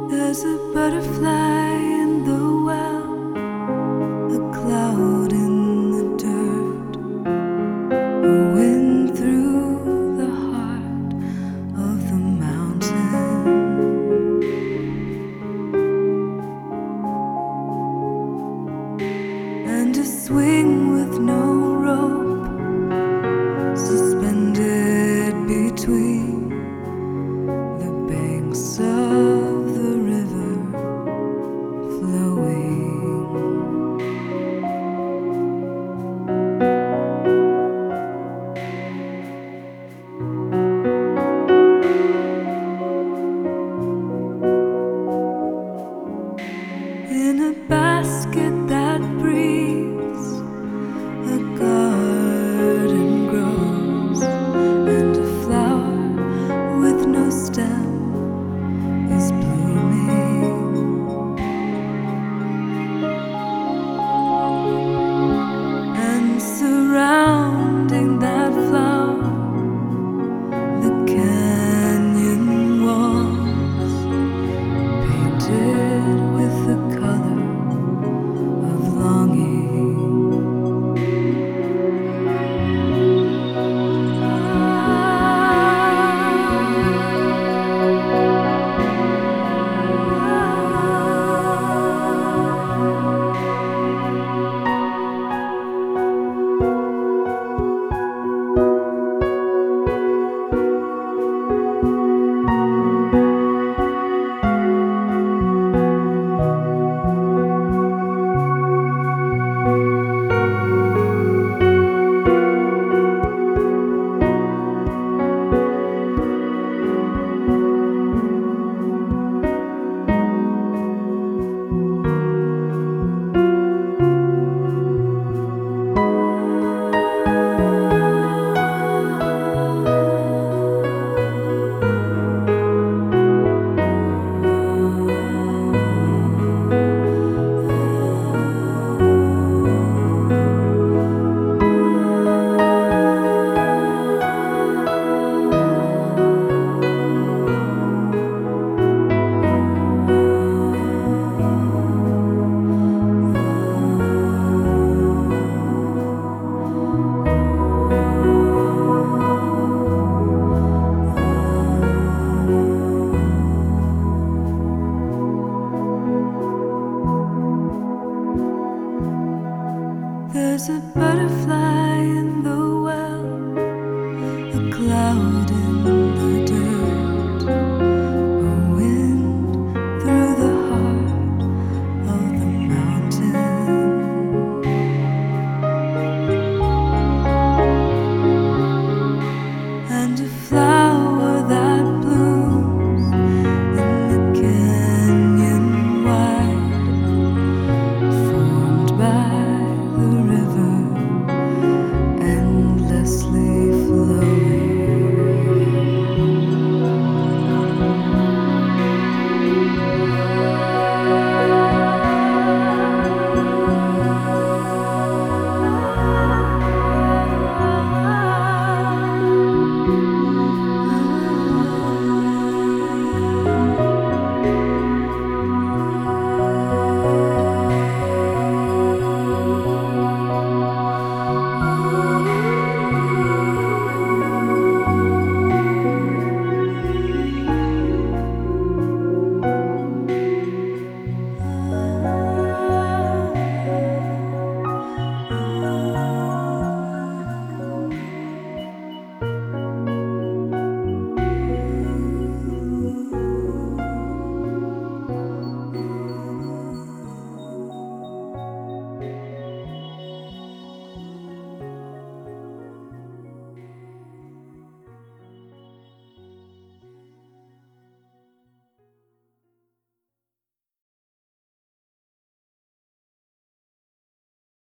There's a butterfly in the well, a cloud in the dirt, a wind through the heart of the mountain, and a swing with no rope suspended between the banks of the river flowing. In a basket that breathes, a garden grows, and a flower with no stem is blooming. And surrounding that flower, the canyon walls painted with the color of longing. There's a butterfly in